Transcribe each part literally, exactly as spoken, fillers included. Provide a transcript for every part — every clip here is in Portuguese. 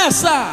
nessa.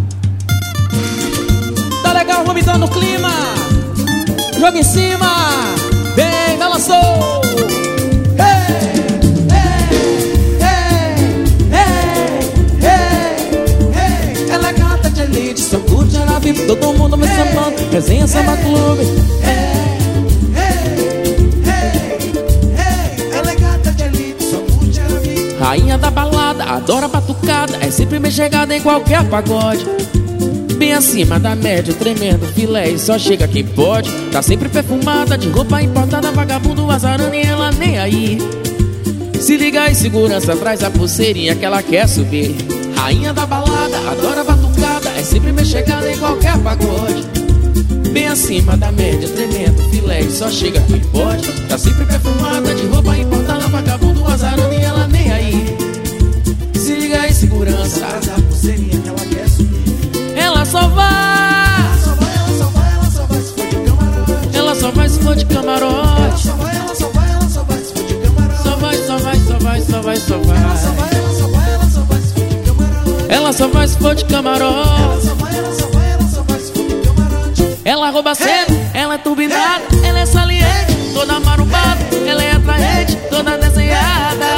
Tá legal, vamos entrar no clima. Joga em cima. Vem, balançou. Hey, hey, hey, hey, hey, hey. Ela é gata de elite, só curte, ela vive, todo mundo me sambando. Resenha Samba Clube. Hey, hey, hey, hey. Ela é gata de elite, só curte, ela vive. Rainha da balada, adora batucada, é sempre bem chegada em qualquer pagode. Bem acima da média, tremendo filé, e só chega quem pode. Tá sempre perfumada, de roupa importada, vagabundo azarando e ela nem aí. Se liga aí, segurança, traz a pulseirinha que ela quer subir. Rainha da balada, adora batucada, é sempre bem chegada em qualquer pagode. Bem acima da média, tremendo filé, e só chega quem pode. Tá sempre perfumada, de roupa importada, vagabundo azarando e ela nem aí. Se liga aí, segurança, traz a pulseirinha que ela quer subir. Ela só vai, ela só vai, ela só vai, ela só vai se for de camarote. Ela só vai se for de camarote. Ela só vai, ela só vai, ela só vai se for de camarote. Só vai, só vai, só vai, só vai, só vai. Ela só vai, ela só vai, ela só vai se for de camarote. Ela só vai se for de camarote. Ela só vai, ela só vai, ela só vai se for de camarote. Ela rouba cedo, ela é turbinada, ela é saliente, toda marumbada, ela é atraente, toda desenhada.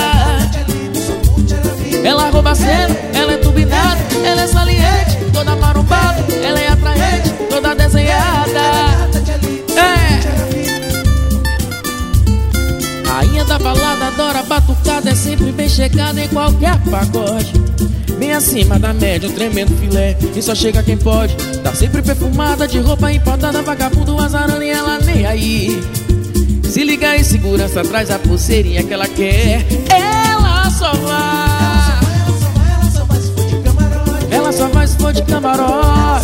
Ela rouba cedo, ela é turbinada, ela é saliente, toda marumbada, ela é atraente, toda desenhada. É. Rainha da balada, adora batucada, é sempre bem chegada em qualquer pagode. Bem acima da média, um tremendo filé, e só chega quem pode. Tá sempre perfumada, de roupa importada, vagabundo azarando e ela nem aí. Se liga aí, segurança, traz a pulseirinha que ela quer. Ela só vai, ela só vai se for de camarote.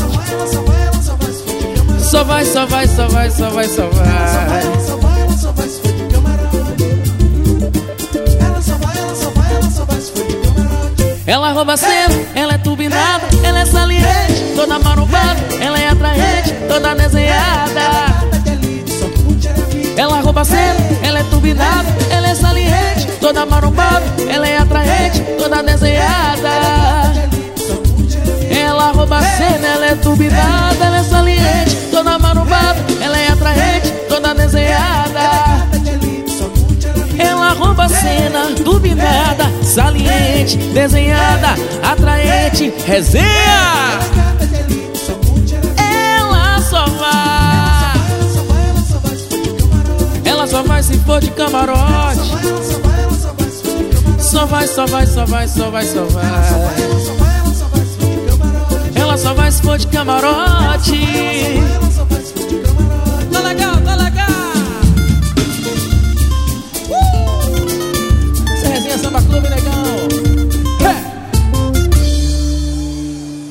Só vai, só vai, só vai, só vai, só vai. Ela só vai, ela só vai se for de camarote. Ela só vai, ela só vai, ela só vai se for de camarote. Ela rouba cedo, ela é turbinada, ela é saliente, toda marumbada, ela é atraente, toda desenhada. Ela rouba cedo, ela é turbinada, ela é saliente, toda marumbada, ela é atraente, toda desenhada. Ela rouba cena, ela é turbinada, ela é saliente, toda marumbada, ela é atraente, toda desenhada. Ela rouba cena, turbinada, saliente, desenhada, atraente, resenha. Ela só vai, ela só vai se for de camarote. Só vai, só vai, só vai, só vai, só vai. Ela só vai se for de camarote.